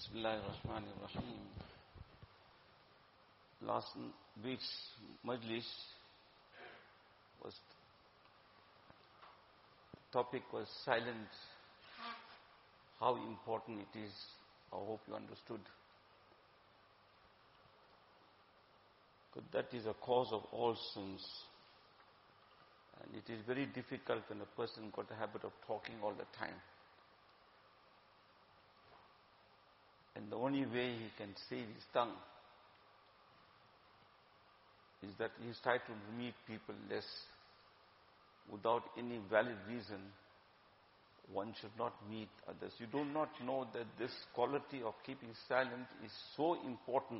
Bismillahirrahmanirrahim. Last week's majlis topic was silence. How important it is. I hope you understood. Because that is a cause of all sins. And it is very difficult when a person got a habit of talking all the time. And the only way he can save his tongue is that he tries to meet people less. Without any valid reason, one should not meet others. You do not know that this quality of keeping silent is so important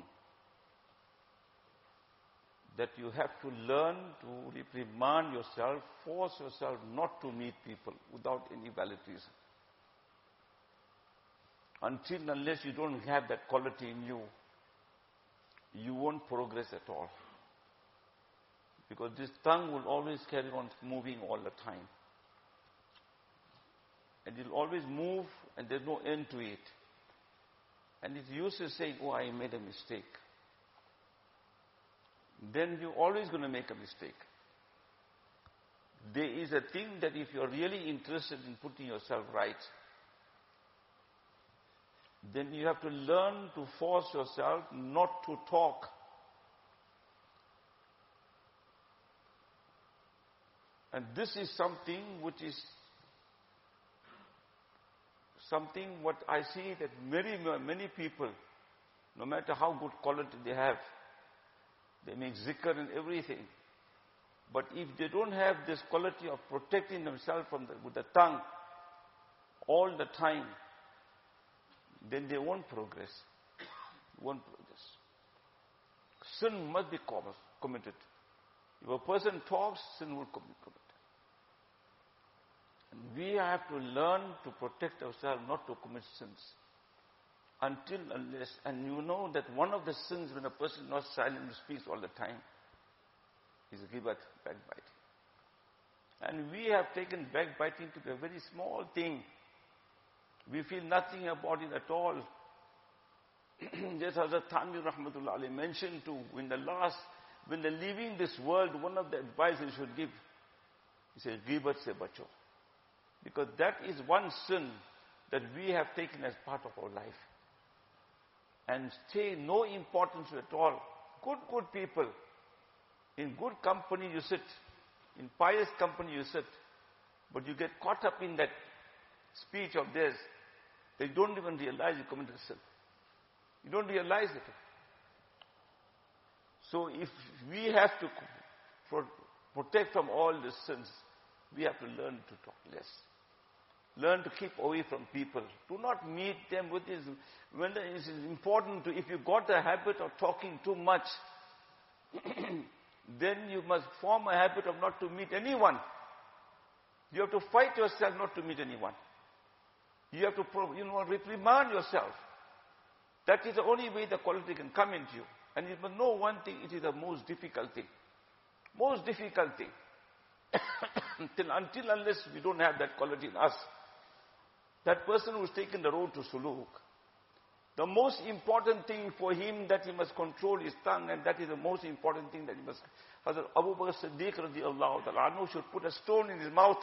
that you have to learn to reprimand yourself, force yourself not to meet people without any valid reason. Unless you don't have that quality in you, you won't progress at all. Because this tongue will always carry on moving all the time. And it will always move and there's no end to it. And it's useless saying, oh, I made a mistake. Then you're always going to make a mistake. There is a thing that if you're really interested in putting yourself right, then you have to learn to force yourself not to talk. And this is something what I see that many people, no matter how good quality they have, they make zikr and everything. But if they don't have this quality of protecting themselves with the tongue all the time, then they won't progress. Sin must be committed. If a person talks, sin will be committed. And we have to learn to protect ourselves not to commit sins. And you know that one of the sins when a person is not silent and speaks all the time is ghibat, backbiting. And we have taken backbiting to be a very small thing. We feel nothing about it at all. Just Hazrat Thanvi Rahmatullah Alayhi mentioned too, when they're leaving this world, one of the advice he should give, he says, ghibat se bacho. Because that is one sin that we have taken as part of our life. And say no importance at all. Good people. In good company you sit. In pious company you sit. But you get caught up in that speech of theirs. They don't even realize you committed sin. You don't realize it. So if we have to protect from all the sins, we have to learn to talk less. Learn to keep away from people. Do not meet them with this. When it is important to, if you got the habit of talking too much, then you must form a habit of not to meet anyone. You have to fight yourself not to meet anyone. You have to, reprimand yourself. That is the only way the quality can come into you. And you must know one thing, it is the most difficult thing. Most difficult thing. Unless we don't have that quality in us. That person who's taken the road to suluk, the most important thing for him that he must control his tongue, and that is the most important thing that he must. Hazrat Abu Bakr Siddiq radiallahu ta'ala anhu should put a stone in his mouth.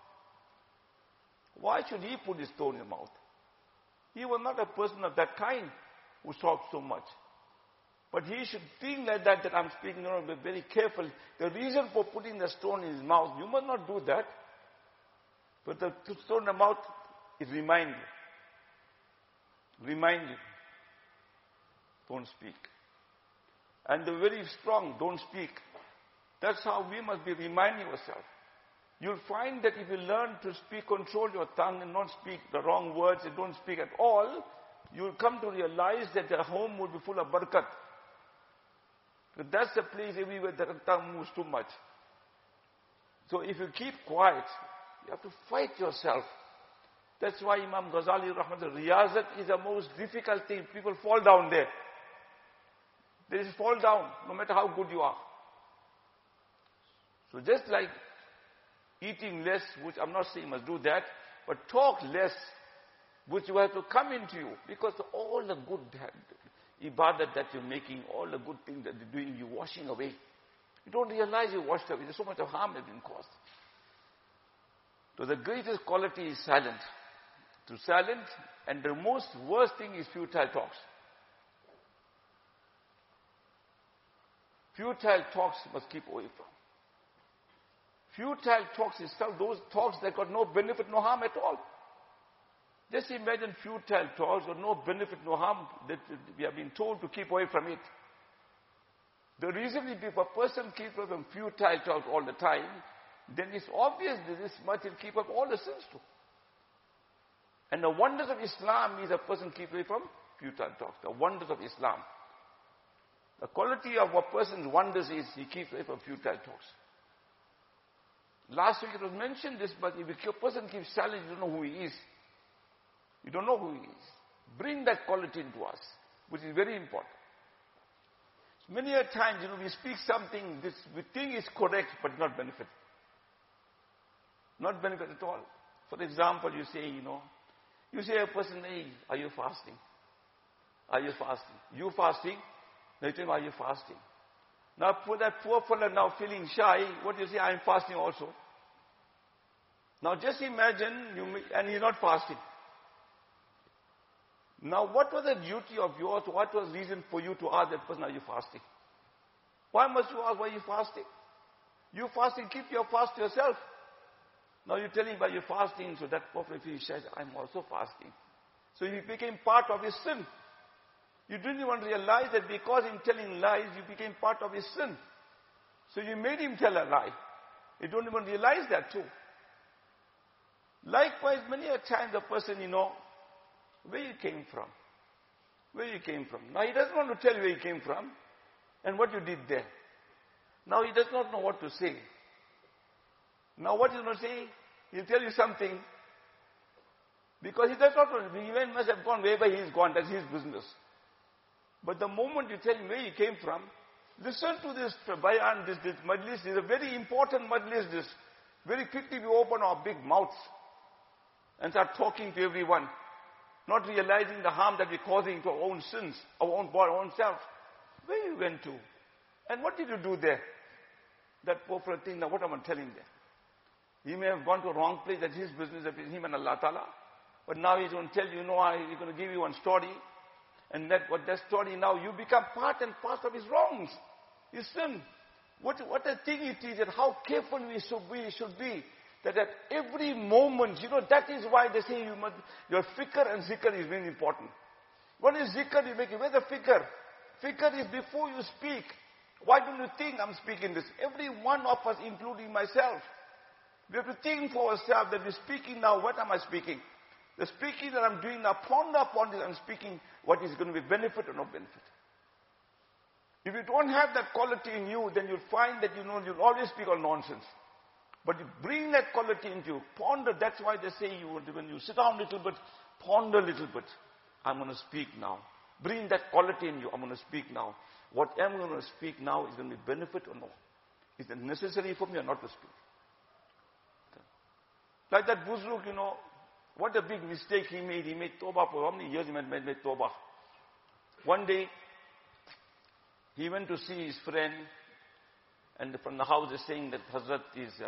Why should he put his stone in his mouth? He was not a person of that kind who talks so much. But he should think like that I'm speaking, be very careful. The reason for putting the stone in his mouth, you must not do that. But the stone in the mouth is remind you. Remind you. Don't speak. And the very strong, don't speak. That's how we must be reminding ourselves. You'll find that if you learn to speak, control your tongue and not speak the wrong words and don't speak at all, you'll come to realize that the home will be full of barakat. But that's the place everywhere the tongue moves too much. So if you keep quiet, you have to fight yourself. That's why Imam Ghazali Rahmatullah, Riyazat is the most difficult thing. People fall down there. They just fall down, no matter how good you are. So just like eating less, which I'm not saying you must do that, but talk less. which will have to come into you. Because all the good ibadat that you're making, all the good things that you're doing, you're washing away. You don't realize you washed away. There's so much of harm that's been caused. So the greatest quality is silent. To silent, and the most worst thing is futile talks. Futile talks must keep away from. Futile talks is those talks that got no benefit, no harm at all. Just imagine futile talks or no benefit, no harm, that we have been told to keep away from it. The reason if a person keeps away from futile talk all the time, then it's obvious that this much will keep up all the sins too. And the wonders of Islam is a person keep away from futile talks. The wonders of Islam. The quality of a person's wonders is he keeps away from futile talks. Last week it was mentioned this, but if a person keeps silent, you don't know who he is. You don't know who he is. Bring that quality into us, which is very important. Many a times, we speak something, we think is correct, but not benefit. Not benefit at all. For example, you say, you say a person, hey, are you fasting? Are you fasting? You fasting? They tell him, are you fasting? Now, for that poor fellow now feeling shy, what do you say? I'm fasting also. Now, just imagine, and he's not fasting. Now, what was the duty of yours? What was the reason for you to ask that person, are you fasting? Why must you ask, why are you fasting? You fasting, keep your fast to yourself. Now you're telling by your fasting, so that prophet says, I'm also fasting. So you became part of his sin. You didn't even realize that because in telling lies, you became part of his sin. So you made him tell a lie. You don't even realize that too. Likewise, many a time the person, where you came from. Where you came from. Now he doesn't want to tell you where he came from and what you did there. Now he does not know what to say. Now what he's going to say? He'll tell you something. Because he does not know. He must have gone wherever he's gone. That's his business. But the moment you tell him where he came from, listen to this bayan, this majlis. This is a very important majlis. This. Very quickly we open our big mouths and start talking to everyone. Not realizing the harm that we're causing to our own sins, our own body, our own self. Where you went to? And what did you do there? That poor thing, now what am I telling there? He may have gone to a wrong place, that's his business, that is him and Allah Ta'ala. But now he's going to tell you, he's going to give you one story. And that story now, you become part and parcel of his wrongs, his sin. What a thing it is, and how careful we should be. That at every moment, that is why they say your fikr and zikr is very important. What is zikr you make? Where's the fikr? Fikr is before you speak. Why don't you think I'm speaking this? Every one of us, including myself. We have to think for ourselves that we're speaking now, what am I speaking? The speaking that I'm doing now, ponder upon this, I'm speaking what is going to be benefit or no benefit. If you don't have that quality in you, then you'll find that you'll always speak all nonsense. But you bring that quality into you, ponder. That's why they say when you sit down a little bit, ponder a little bit. I'm going to speak now. Bring that quality in you. I'm going to speak now. What I'm going to speak now is going to be benefit or no? Is it necessary for me or not to speak? Like that Buzruk, what a big mistake he made. He made tawbah for how many years he made tawbah. One day, he went to see his friend, and from the house is saying that Hazrat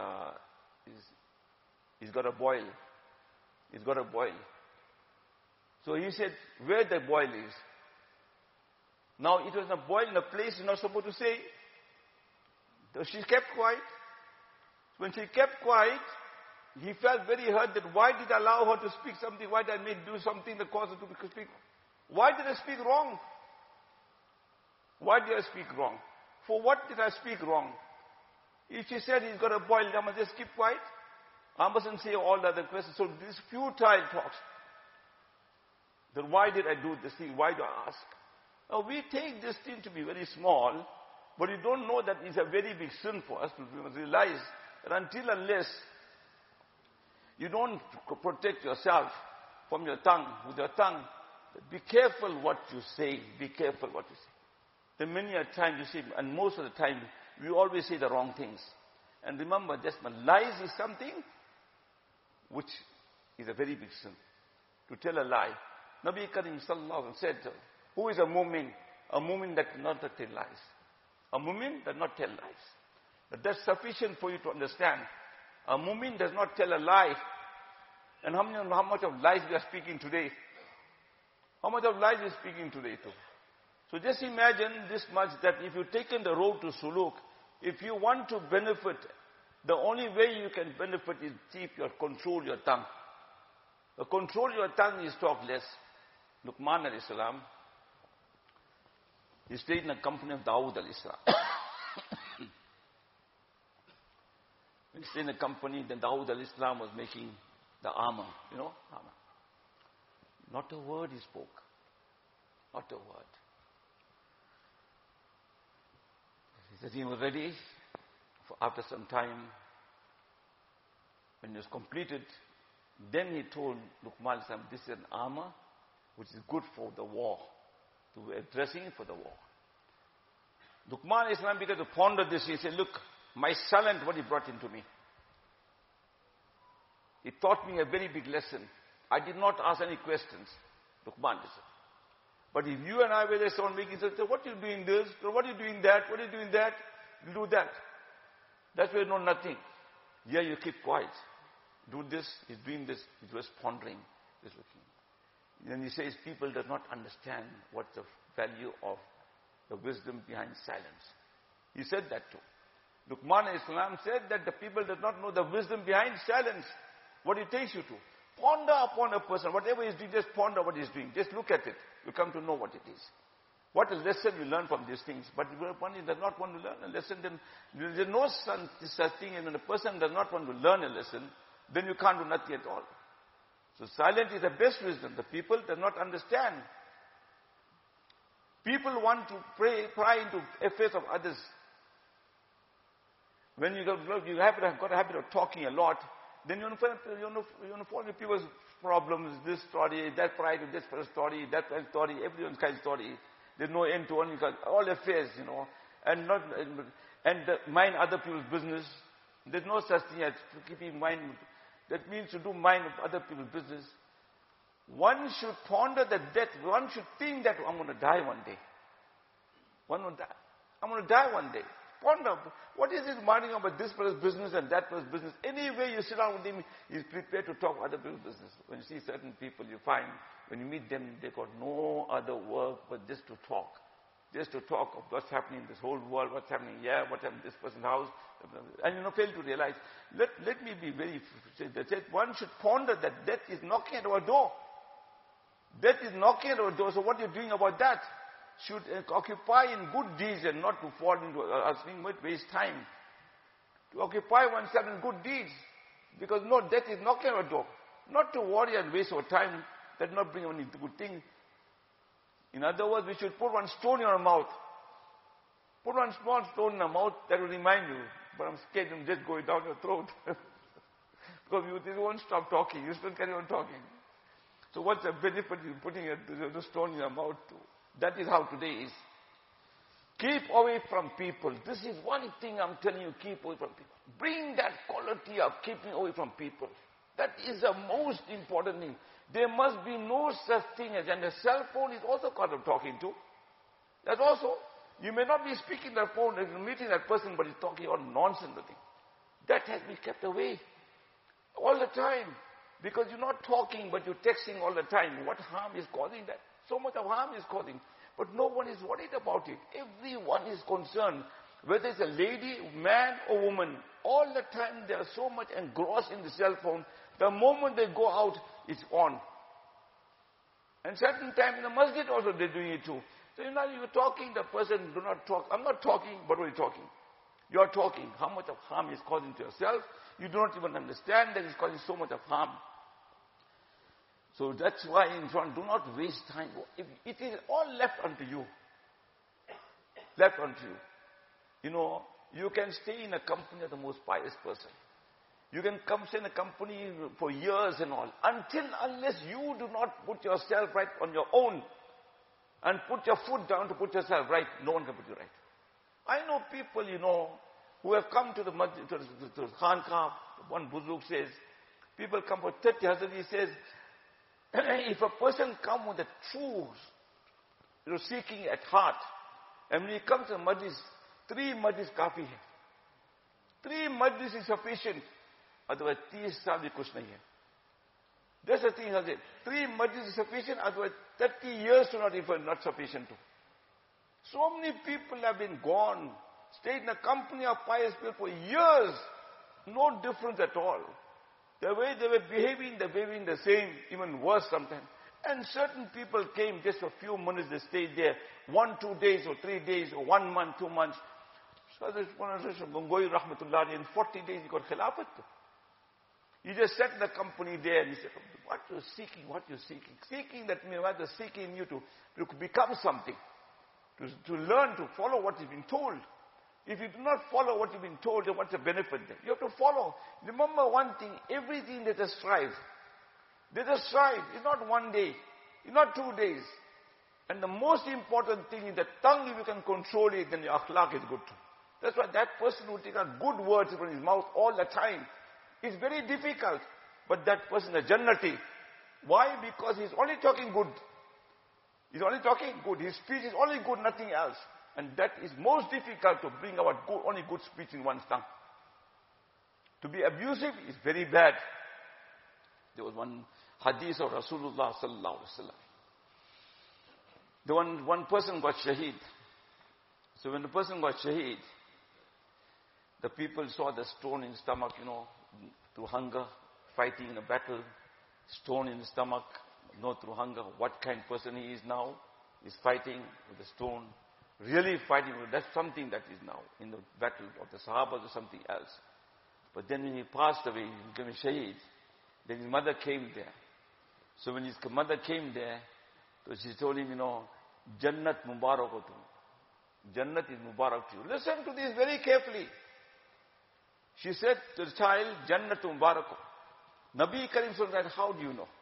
he's got a boil. He's got a boil. So he said, where the boil is. Now it was a boil in a place you're not supposed to say. So she kept quiet. When she kept quiet, he felt very hurt that why did I allow her to speak something? Why did I do something that caused her to speak? Why did I speak wrong? Why did I speak wrong? For what did I speak wrong? If she said he's got a boil, I must just keep quiet. I mustn't say all the other questions. So these futile talks. Then why did I do this thing? Why do I ask? Now we take this thing to be very small, but you don't know that it's a very big sin for us. We must realize that until unless you don't protect yourself from your tongue, with your tongue, be careful what you say. Be careful what you say. Then many a time you see, and most of the time, we always say the wrong things. And remember, lies is something which is a very big sin. to tell a lie. Nabi Karim sallallahu alaihi wasallam said, who is a mu'min? A mu'min that does not tell lies. A mu'min does not tell lies. But that's sufficient for you to understand. A mu'min does not tell a lie. And how much of lies we are speaking today? How much of lies we are speaking today too? So just imagine this much, that if you've taken the road to suluk, if you want to benefit, the only way you can benefit is control your tongue. The control your tongue is talk less. Luqman alayhi salam, he stayed in the company of Dawood alayhi salam. He stayed in the company, then Dawood alayhi salam was making the armor, armor. Not a word he spoke. Not a word. He said he was ready. After some time, when it was completed, then he told Luqman, this is an armor which is good for the war, to dressing for the war. Luqman began to ponder this. He said, look, my talent, what he brought into me. He taught me a very big lesson. I did not ask any questions. Luqman said. But if you and I were there, someone making, say, what are you doing this? What are you doing that? What are you doing that? You do that. That's why you know nothing. Here you keep quiet. Do this, he's doing this, he's just pondering. He's looking. Then he says people do not understand what's the value of the wisdom behind silence. He said that too. Luqman Islam said that the people do not know the wisdom behind silence. What it takes you to. Ponder upon a person. Whatever he's doing, just ponder what he's doing. Just look at it. You come to know what it is. What a lesson you learn from these things. But if one does not want to learn a lesson, then there is no such thing. And when a person does not want to learn a lesson, then you can't do nothing at all. So silence is the best wisdom. The people do not understand. People want to pry into affairs of others. When you got a habit of talking a lot, then you want to follow people's problems, this story, that pride, this story, that story, everyone's kind of story. There's no end to all affairs, and mind other people's business. There's no such thing as keeping mind. That means to do mind of other people's business. One should ponder the death. One should think that I'm going to die one day. One will die. I'm going to die one day. Ponder. What is it minding about this person's business and that person's business? Anyway, you sit down with him, he's prepared to talk other people's business. When you see certain people, you find, when you meet them, they got no other work but just to talk. Just to talk of what's happening in this whole world, what's happening here, what happened in this person's house. And fail to realize. Let me be very, one should ponder that death is knocking at our door. Death is knocking at our door, so what are you doing about that? Should occupy in good deeds and not to fall into asking, waste time. To occupy oneself in good deeds. Because no, death is knocking at our door. Not to worry and waste our time. That does not bring any good thing. In other words, we should put one stone in our mouth. Put one small stone in our mouth, that will remind you. But I'm scared of just going down your throat. Because you won't stop talking. You still carry on talking. So what's the benefit of putting the stone in your mouth too? That is how today is. Keep away from people. This is one thing I'm telling you, keep away from people. Bring that quality of keeping away from people. That is the most important thing. There must be no such thing as, and a cell phone is also kind of talking to. That's also, you may not be speaking the phone, meeting that person, but he's talking all nonsense with him. That has been kept away. All the time. Because you're not talking, but you're texting all the time. What harm is causing that? So much of harm is causing. But no one is worried about it. Everyone is concerned. Whether it's a lady, man or woman. All the time they are so much engrossed in the cell phone. The moment they go out, it's on. And certain time in the masjid also they're doing it too. So you're talking, the person do not talk. I'm not talking, but we're talking. You're talking. How much of harm is causing to yourself? You do not even understand that it's causing so much of harm. So that's why in front, do not waste time. It is all left unto you. Left unto you. You can stay in a company of the most pious person. You can come stay in a company for years and all. Unless you do not put yourself right on your own and put your foot down to put yourself right, no one can put you right. I know people, who have come to the masjid, to Khanqah. One Buzurg says, people come for 30 Hazrat, he says, if a person comes with a true seeking at heart, and when he comes to majlis, 3 majlis kafi hai. 3 majlis is sufficient. Otherwise, 30 saal bhi kuch nahi hai. That's the thing, Hazrat. 3 majlis is sufficient, otherwise 30 years to not sufficient too. So many people have been gone, stayed in the company of pious people for years. No difference at all. The way they were behaving the same, even worse sometimes. And certain people came just for a few minutes, they stayed there 1, 2 days or 3 days or 1 month, 2 months. So there's one of Gangoi Rahmatullah, in 40 days he got khilafat. He just sat in the company there and he said, what you're seeking, what you're seeking. Seeking, that means what you're seeking you to become something. To learn, to follow what you've been told. If you do not follow what you've been told, then what's the benefit then? You have to follow. Remember one thing, everything let us strive. Let us strive. It's not 1 day. It's not 2 days. And the most important thing is the tongue, if you can control it, then your akhlaq is good too. That's why that person who takes out good words from his mouth all the time, it's very difficult. But that person is Jannati. Why? Because he's only talking good. He's only talking good. His speech is only good, nothing else. And that is most difficult to bring about only good speech in one's tongue. To be abusive is very bad. There was one hadith of Rasulullah sallallahu alaihi wasallam. One person got shaheed. So when the person got shaheed, the people saw the stone in his stomach, through hunger, fighting in a battle, stone in his stomach, not through hunger. What kind of person he is now? He's fighting with the stone. Really fighting with, that's something that is now in the battle of the Sahabas or something else. But then when he passed away, he became a shaheed. Then his mother came there. So when his mother came there, so she told him, Jannat Mubarak ho tu. Jannat is Mubarak to you. Listen to this very carefully. She said to the child, Jannat Mubarak ho. Nabi Karim said, how do you know?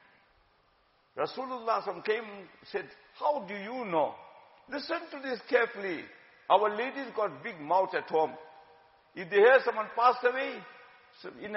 Rasulullah came and said, how do you know? Listen to this carefully. Our ladies got big mouths at home. If they hear someone passed away, so in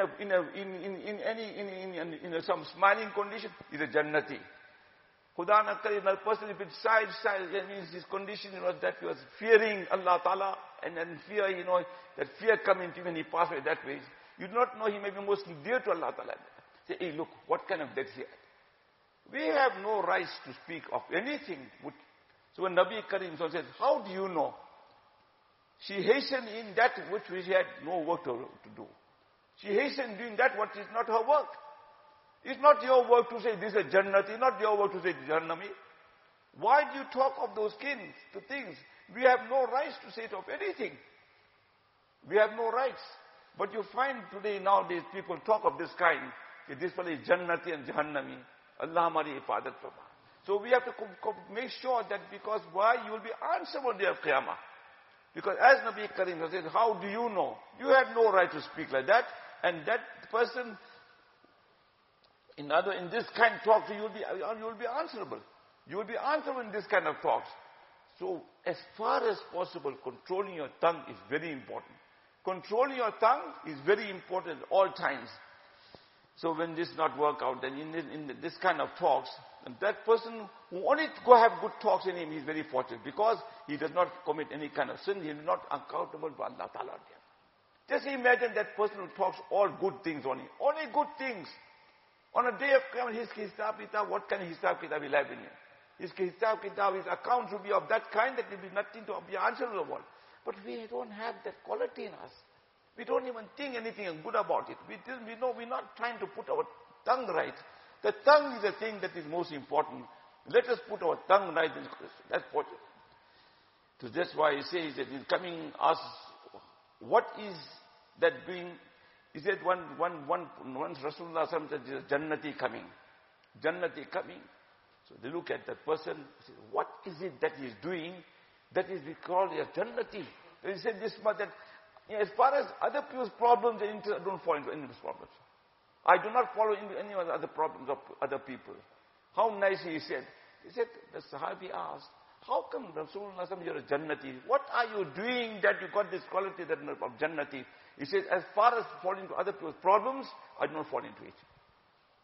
some smiling condition, is a Jannati. Khuda na kare, another person, if it's side, that means his condition was that he was fearing Allah Ta'ala, and then fear, that fear coming to him when he passed away that way. You do not know he may be most dear to Allah Ta'ala. Say, hey, look, what kind of death he had. We have no rights to speak of anything. So when Nabi Karim said, how do you know? She hastened in that which she had no work to do. She hastened doing that what is not her work. It's not your work to say this is Jannati. It's not your work to say Jahannami. Why do you talk of those things? We have no rights to say it of anything. We have no rights. But you find today, nowadays, people talk of this kind. This one is Jannati and Jahannami. Allah hamari ifadat farma. So we have to make sure that because why? You will be answered on the day of Qiyamah. Because as Nabi Karim said, how do you know? You have no right to speak like that. And that person, in this kind of talk, you will be answerable. You will be answerable in this kind of talks. So as far as possible, controlling your tongue is very important. Controlling your tongue is very important at all times. So when this not work out, then in this kind of talks, and that person who only go have good talks in him, he is very fortunate because he does not commit any kind of sin. He is not accountable to Allah Ta'ala. Just imagine that person who talks all good things only good things. On a day of Qiyamah, his hisab kitab, what kind of hisab kitab will have in him? His hisab kitab, his accounts will be of that kind that will be nothing to be answerable. But we don't have that quality in us. We don't even think anything good about it. We know we're not trying to put our tongue right. The tongue is the thing that is most important. Let us put our tongue right. That's what. So that's why he says that he's coming us. What is that doing? He said once Rasulullah said Jannati coming. Jannati coming. So they look at that person. Say, what is it that he is doing? That is called a Jannati. He said this much that. As far as other people's problems, I don't fall into any of these problems. I do not follow into any of the other problems of other people. How nice he said. He said, the Sahabi asked, how come Rasulullah, you're a Jannati? What are you doing that you got this quality of Jannati? He said, as far as falling into other people's problems, I do not fall into it.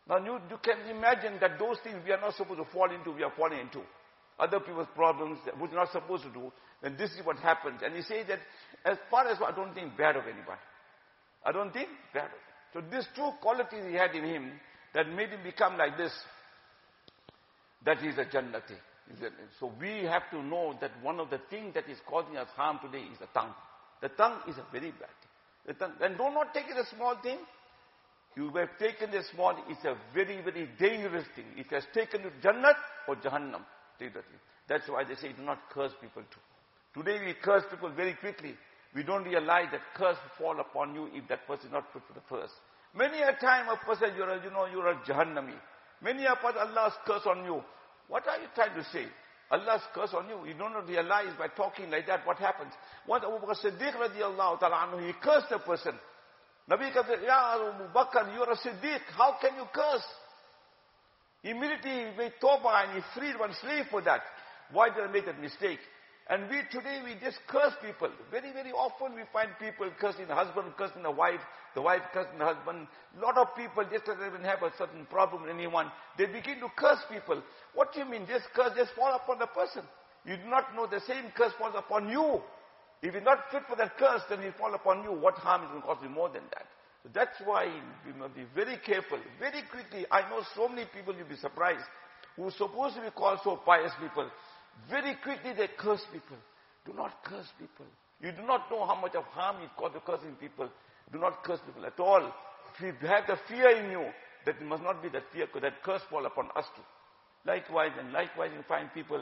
Now you can imagine that those things we are not supposed to fall into, we are falling into. Other people's problems that we're not supposed to do, then this is what happens. And he says that as far as I don't think bad of anybody. I don't think bad of him. So these two qualities he had in him that made him become like this, that he is a Jannati. So we have to know that one of the things that is causing us harm today is the tongue. The tongue is a very bad thing. The tongue, and do not take it a small thing. You have taken it small, it's a very, very dangerous thing. It has taken you to Jannat or Jahannam. That's why they say do not curse people too. Today we curse people very quickly. We don't realize that curse will fall upon you if that person is not fit for the first. Many a time a person, you're a Jahannami. Many a person Allah's curse on you. What are you trying to say? Allah's curse on you. You don't realize by talking like that what happens. Once Abu Bakr Siddiq radiallahu ta'ala anhu, he cursed a person. Nabi said, Ya Abu Bakr, you are a Siddiq. How can you curse? Immediately he made tawbah and he freed one slave for that. Why did I make that mistake? And we today, we just curse people. Very, very often we find people cursing the husband, cursing the wife cursing the husband. A lot of people, just as they even have a certain problem with anyone, they begin to curse people. What do you mean? This curse just fall upon the person. You do not know the same curse falls upon you. If you're not fit for that curse, then it will fall upon you. What harm is going to cause you more than that? So that's why we must be very careful. Very quickly, I know so many people, you'll be surprised, who are supposed to be called so pious people. Very quickly they curse people. Do not curse people. You do not know how much of harm you cause to cursing people. Do not curse people at all. If you have the fear in you, that it must not be that fear, because that curse fall upon us too. Likewise, you find people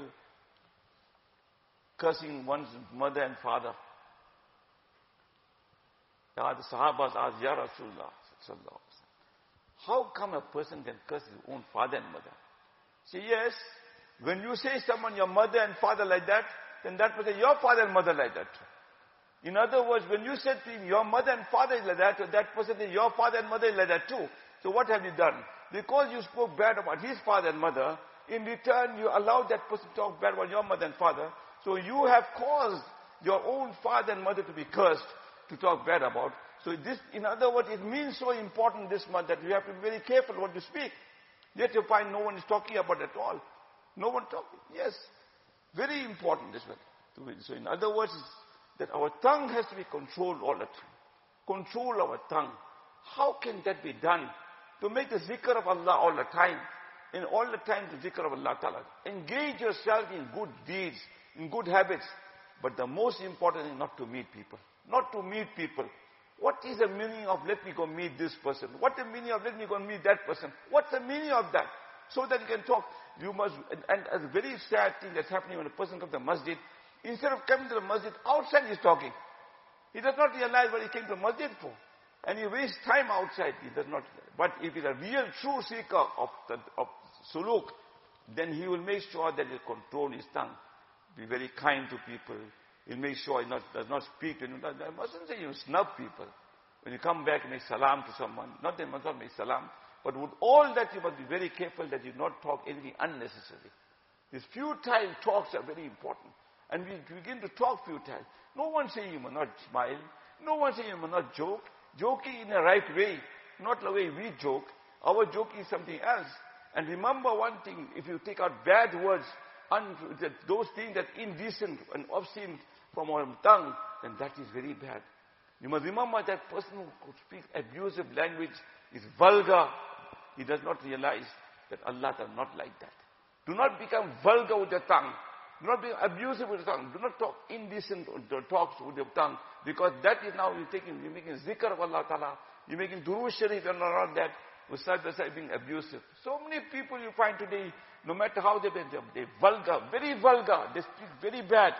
cursing one's mother and father. Now the Sahabas asked, Ya Rasulullah, how come a person can curse his own father and mother? Say, yes, when you say someone, your mother and father like that, then that person, your father and mother like that. In other words, when you said to him, your mother and father is like that, that person is your father and mother is like that too. So what have you done? Because you spoke bad about his father and mother, in return you allowed that person to talk bad about your mother and father. So you have caused your own father and mother to be cursed, to talk bad about. So this, in other words, it means so important this month that you have to be very careful what you speak. Yet you find no one is talking about it at all. No one talking. Yes. Very important this one. So in other words, that our tongue has to be controlled all the time. Control our tongue. How can that be done? To make the zikr of Allah all the time. And all the time the zikr of Allah Ta'ala. Engage yourself in good deeds, in good habits. But the most important is not to meet people. Not to meet people. What is the meaning of let me go meet this person? What is the meaning of let me go meet that person? What's the meaning of that? So that you can talk. You must, and a very sad thing that's happening when a person comes to the masjid, instead of coming to the masjid, outside he's talking. He does not realize what he came to the masjid for. And he wastes time outside. He does not. But if he's a real true seeker of suluk, then he will make sure that he control his tongue. Be very kind to people. He'll make sure he does not speak to anyone. I mustn't say you snub people. When you come back, make salam to someone. Not that you must not make salam. But with all that, you must be very careful that you not talk anything unnecessary. These futile talks are very important. And we begin to talk futile. No one saying you must not smile. No one saying you must not joke. Joking in the right way. Not the way we joke. Our joke is something else. And remember one thing, if you take out bad words, those things that indecent and obscene from our tongue, then that is very bad. You must remember that person who speaks abusive language is vulgar. He does not realize that Allah does not like that. Do not become vulgar with your tongue. Do not be abusive with your tongue. Do not talk indecent talks with your tongue. Because that is now you're making zikr of Allah Ta'ala. You're making durood sharif and all that. Besides being abusive. So many people you find today, no matter how they're vulgar, very vulgar. They speak very bad.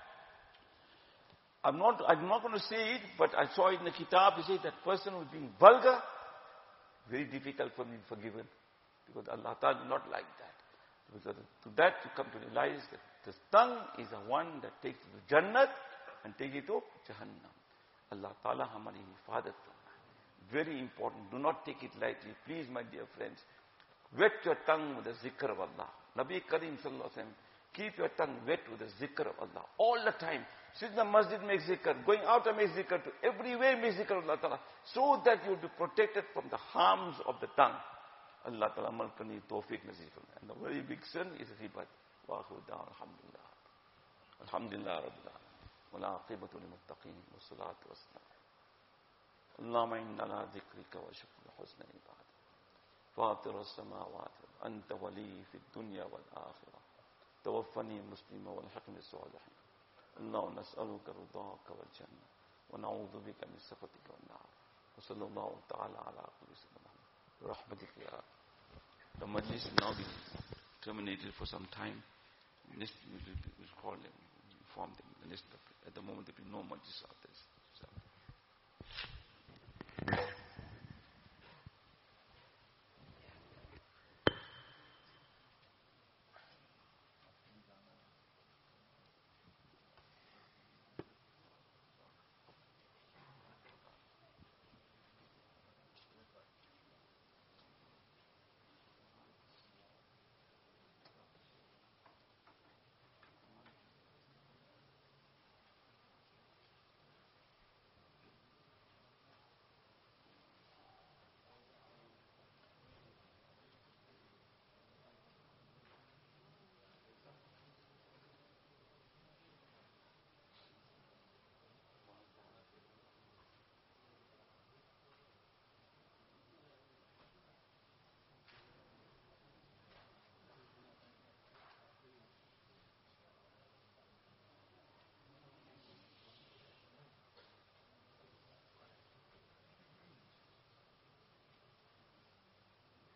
I'm not going to say it, but I saw it in the kitab. They say that person who's being vulgar, very difficult for me to be forgiven. Because Allah Ta'ala does not like that. Because to that you come to realize that the tongue is the one that takes you to Jannat and takes you to Jahannam. Allah Ta'ala hamari hifadhat karna. Very important. Do not take it lightly. Please, my dear friends, wet your tongue with the zikr of Allah. Nabi Kareem Sallallahu Alaihi Wasallam, keep your tongue wet with the zikr of Allah. All the time. Sit in the masjid, make zikr. Going out and make zikr. To every way make zikr of Allah Ta'ala. So that you will be protected from the harms of the tongue. Allah Ta'ala amal karni tawfiq nasib farmaye. And the very big sin is ghibat. Wa akhiru da'wana alhamdulillah. Alhamdulillah rabbil alamin. Wa la aqibatu lil muttaqin. Wa salatu wa salam. Allahumma inna ala dhikrika wa shukri husna ibadah. فاطر السماوات أنت ولي في الدنيا والآخرة توفني مسلما والحقني بالصالحين اللهم نسألك رضاك والجنة ونعوذ بك من سخطك والنار وصلى الله تعالى على سيدنا محمد برحمتك يا رب. The majlis will now be terminated for some time. Next we will call them, inform them. At the moment there will be no majlis out there.